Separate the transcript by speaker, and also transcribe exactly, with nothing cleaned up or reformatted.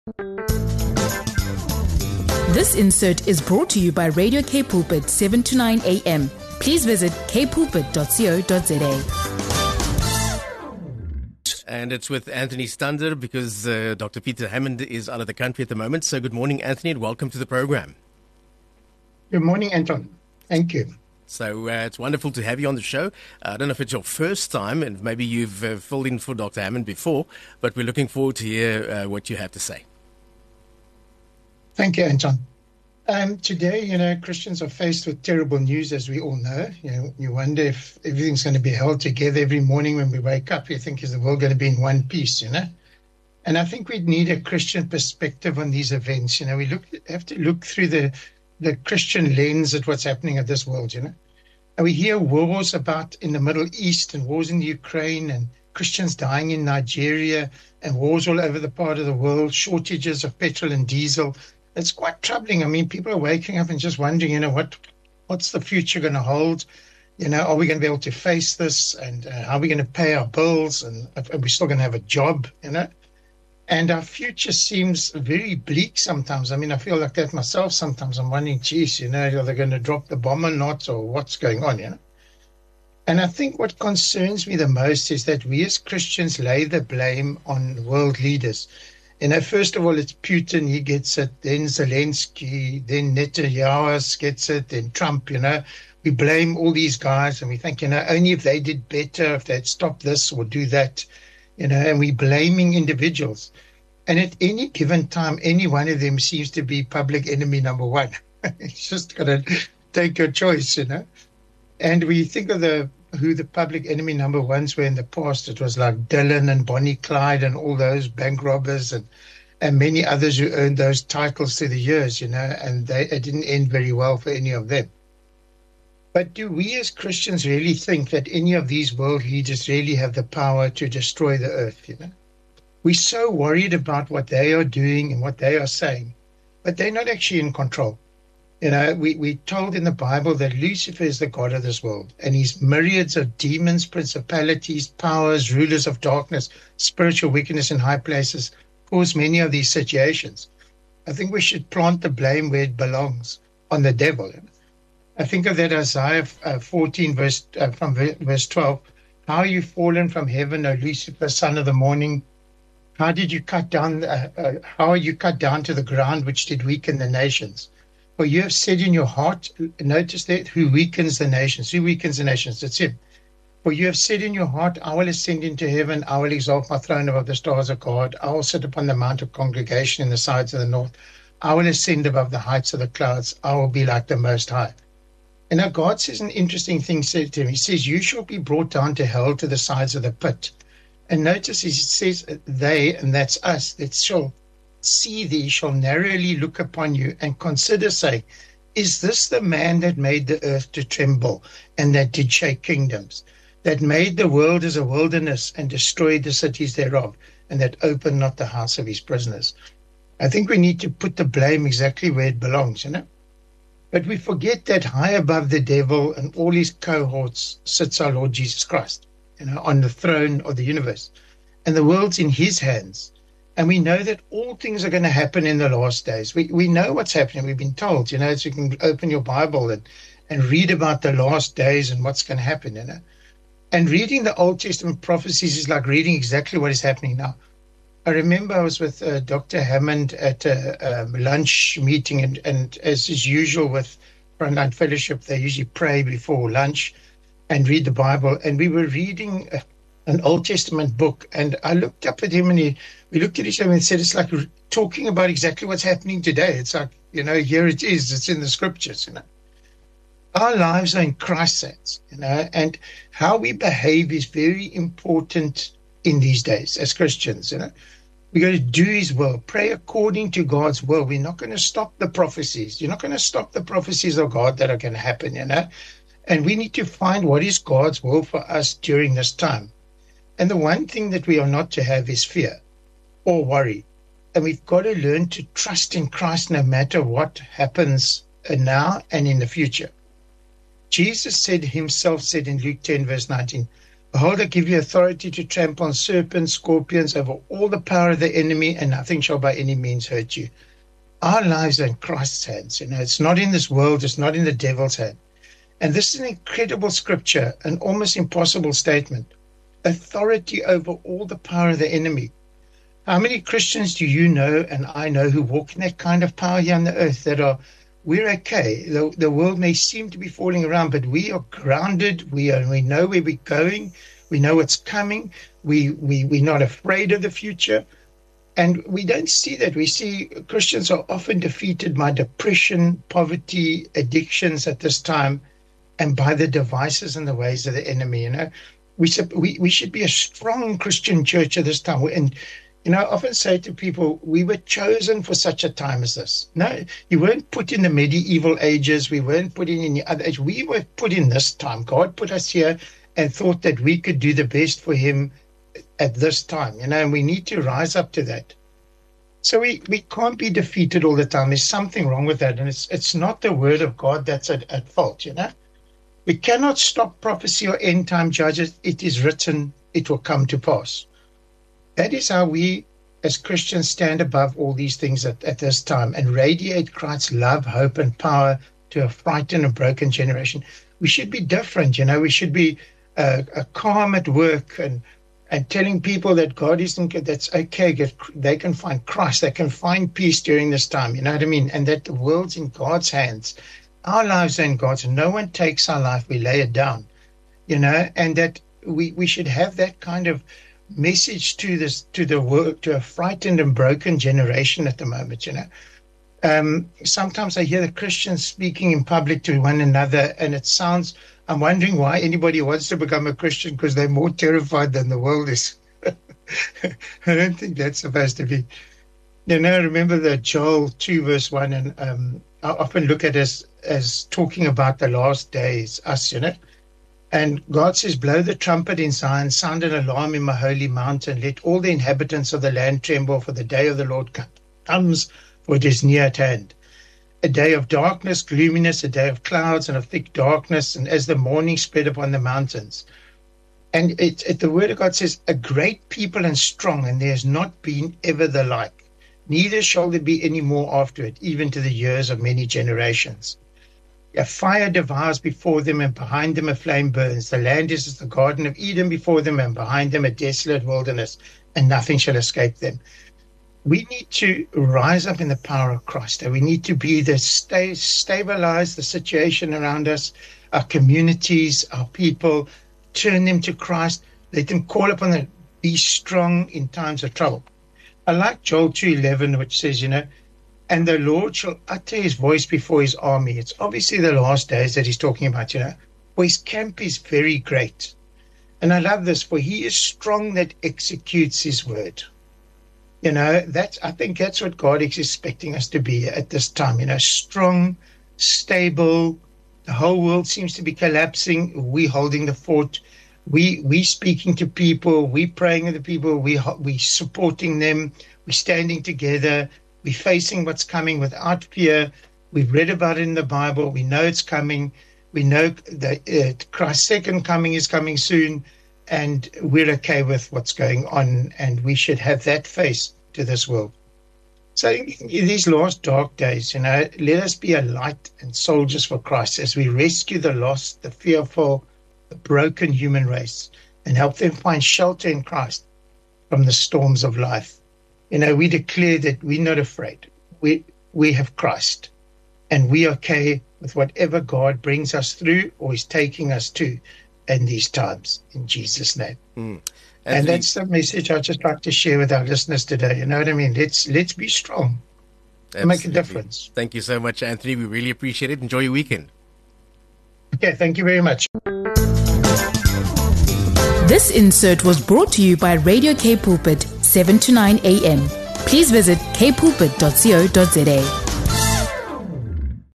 Speaker 1: This insert is brought to you by Radio K Pulpit, seven to nine a.m. Please visit k pulpit dot co dot za.
Speaker 2: And it's with Anthony Stander because uh, Doctor Peter Hammond is out of the country at the moment. So good morning, Anthony, and welcome to the program.
Speaker 3: Good morning, Anton. Thank you.
Speaker 2: So uh, it's wonderful to have you on the show. Uh, I don't know if it's your first time, and maybe you've uh, filled in for Doctor Hammond before, but we're looking forward to hear uh, what you have to say.
Speaker 3: Thank you, Anton. Um, today, you know, Christians are faced with terrible news, as we all know. You know, you wonder if everything's going to be held together every morning when we wake up. You think, is the world going to be in one piece, you know? And I think we need a Christian perspective on these events. You know, we look have to look through the, the Christian lens at what's happening at this world, you know? And we hear wars about in the Middle East and wars in the Ukraine and Christians dying in Nigeria and wars all over the part of the world, shortages of petrol and diesel. It's quite troubling. I mean, people are waking up and just wondering, you know, what, what's the future going to hold? You know, are we going to be able to face this? And uh, how are we going to pay our bills? And are we still going to have a job, you know? And our future seems very bleak sometimes. I mean, I feel like that myself sometimes. I'm wondering, geez, you know, are they going to drop the bomb or not? Or what's going on, you know? And I think what concerns me the most is that we as Christians lay the blame on world leaders. You know, first of all, it's Putin, he gets it, then Zelensky, then Netanyahu gets it, then Trump, you know. We blame all these guys and we think, you know, only if they did better, if they'd stop this or do that, you know, and we're blaming individuals. And at any given time, any one of them seems to be public enemy number one. It's just got to take your choice, you know. And we think of the who the public enemy number ones were in the past. It was like Dylan and Bonnie Clyde and all those bank robbers and, and many others who earned those titles through the years, you know, and they, it didn't end very well for any of them. But do we as Christians really think that any of these world leaders really have the power to destroy the earth, you know? We're so worried about what they are doing and what they are saying, but they're not actually in control. You know, we, we're told in the Bible that Lucifer is the god of this world, and his myriads of demons, principalities, powers, rulers of darkness, spiritual wickedness in high places cause many of these situations. I think we should plant the blame where it belongs, on the devil. You know? I think of that Isaiah fourteen, verse uh, from verse twelve. How are you fallen from heaven, O Lucifer, son of the morning? How did you cut down? Uh, uh, how are you cut down to the ground, which did weaken the nations? For you have said in your heart, notice that, who weakens the nations? Who weakens the nations? That's him. For you have said in your heart, I will ascend into heaven, I will exalt my throne above the stars of God, I will sit upon the mount of congregation in the sides of the north, I will ascend above the heights of the clouds, I will be like the Most High. And now God says an interesting thing said to him. He says, you shall be brought down to hell, to the sides of the pit. And notice he says, they, and that's us, that shall see thee, shall narrowly look upon you and consider, say, is this the man that made the earth to tremble and that did shake kingdoms, that made the world as a wilderness and destroyed the cities thereof, and that opened not the house of his prisoners? I think we need to put the blame exactly where it belongs, you know. But we forget that high above the devil and all his cohorts sits our Lord Jesus Christ, you know, on the throne of the universe. And the world's in his hands. And we know that all things are going to happen in the last days. We we know what's happening. We've been told, you know, so you can open your Bible and, and read about the last days and what's going to happen, you know. And reading the Old Testament prophecies is like reading exactly what is happening now. I remember I was with uh, Doctor Hammond at a, a lunch meeting, and, and as is usual with Frontline Fellowship, they usually pray before lunch and read the Bible. And we were reading a, an Old Testament book, and I looked up at him and he, we looked at each other and said, it's like talking about exactly what's happening today. It's like, you know, here it is. It's in the scriptures, you know. Our lives are in Christ's hands, you know, and how we behave is very important in these days as Christians, you know. We're going to do his will, pray according to God's will. We're not going to stop the prophecies. You're not going to stop the prophecies of God that are going to happen, you know. And we need to find what is God's will for us during this time. And the one thing that we are not to have is fear or worry. And we've got to learn to trust in Christ no matter what happens now and in the future. Jesus said himself, said in Luke ten, verse nineteen, Behold, I give you authority to trample on serpents, scorpions, over all the power of the enemy, and nothing shall by any means hurt you. Our lives are in Christ's hands. You know, it's not in this world, it's not in the devil's hand. And this is an incredible scripture, an almost impossible statement. Authority over all the power of the enemy. How many Christians do you know and I know who walk in that kind of power here on the earth that are, we're okay. The, the world may seem to be falling around, but we are grounded. We are, we know where we're going. We know what's coming. We, we, we're not afraid of the future. And we don't see that. We see Christians are often defeated by depression, poverty, addictions at this time, and by the devices and the ways of the enemy. You know, we we we should be a strong Christian church at this time. And you know, I often say to people, we were chosen for such a time as this. No, you weren't put in the medieval ages. We weren't put in any other age. We were put in this time. God put us here and thought that we could do the best for Him at this time. You know, and we need to rise up to that. So we, we can't be defeated all the time. There's something wrong with that. And it's it's not the word of God that's at, at fault, you know. We cannot stop prophecy or end time judges. It is written, it will come to pass. That is how we as Christians stand above all these things at, at this time and radiate Christ's love, hope, and power to a frightened and broken generation. We should be different, you know. We should be uh, a calm at work and and telling people that God isn't good, that's okay. Get, they can find Christ. They can find peace during this time, you know what I mean? And that the world's in God's hands. Our lives are in God's. No one takes our life. We lay it down, you know, and that we, we should have that kind of message to this, to the world, to a frightened and broken generation at the moment, you know. Um, sometimes I hear the Christians speaking in public to one another, and it sounds, I'm wondering why anybody wants to become a Christian, because they're more terrified than the world is. I don't think that's supposed to be. You know, I remember the Joel two verse one, and um, I often look at it as, as talking about the last days, us, you know. And God says, blow the trumpet in Zion, sound an alarm in my holy mountain. Let all the inhabitants of the land tremble, for the day of the Lord comes, for it is near at hand. A day of darkness, gloominess, a day of clouds and of thick darkness, and as the morning spread upon the mountains. And it, it, the word of God says, a great people and strong, and there has not been ever the like. Neither shall there be any more after it, even to the years of many generations. A fire devours before them, and behind them a flame burns. The land is as the Garden of Eden before them, and behind them a desolate wilderness, and nothing shall escape them. We need to rise up in the power of Christ. We need to be the stay, stabilize the situation around us, our communities, our people, turn them to Christ. Let them call upon them. Be strong in times of trouble. I like Joel two eleven, which says, you know, and the Lord shall utter his voice before his army. It's obviously the last days that he's talking about, you know, for his camp is very great. And I love this, for he is strong that executes his word. You know, that's, I think that's what God is expecting us to be at this time, you know, strong, stable. The whole world seems to be collapsing. We holding the fort. We we speaking to people. We praying with the people. We we supporting them. We standing together. We facing what's coming without fear. We've read about it in the Bible. We know it's coming. We know that uh, Christ's second coming is coming soon. And we're okay with what's going on, and we should have that face to this world. So in these last dark days, you know, let us be a light and soldiers for Christ as we rescue the lost, the fearful, the broken human race, and help them find shelter in Christ from the storms of life. You know, we declare that we're not afraid. We we have Christ, and we're okay with whatever God brings us through or is taking us to in these times, in Jesus' name. Mm. And we, that's the message I'd just like to share with our listeners today. You know what I mean? Let's let's be strong. Absolutely. Make a difference.
Speaker 2: Thank you so much, Anthony. We really appreciate it. Enjoy your weekend.
Speaker 3: Okay, thank you very much.
Speaker 1: This insert was brought to you by Radio K Pulpit, seven to nine a.m. Please visit k pulpit dot co dot za.